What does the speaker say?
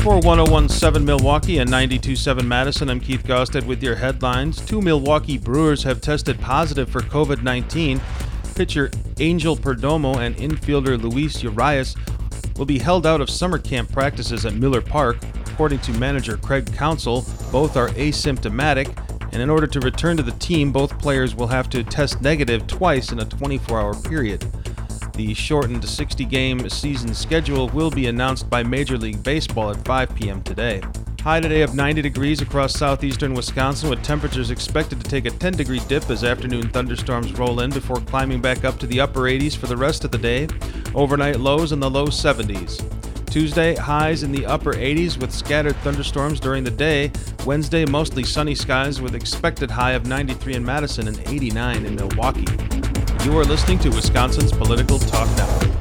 For 101.7 Milwaukee and 92.7 Madison, I'm Keith Gaustad with your headlines. 2 Milwaukee Brewers have tested positive for COVID-19. Pitcher Angel Perdomo and infielder Luis Urias will be held out of summer camp practices at Miller Park. According to manager Craig Counsell, both are asymptomatic, and in order to return to the team, both players will have to test negative twice in a 24-hour period. The shortened 60-game season schedule will be announced by Major League Baseball at 5 p.m. today. High today of 90 degrees across southeastern Wisconsin, with temperatures expected to take a 10-degree dip as afternoon thunderstorms roll in before climbing back up to the upper 80s for the rest of the day. Overnight lows in the low 70s. Tuesday, highs in the upper 80s with scattered thunderstorms during the day. Wednesday, mostly sunny skies with expected high of 93 in Madison and 89 in Milwaukee. You are listening to Wisconsin's Political Talk Now.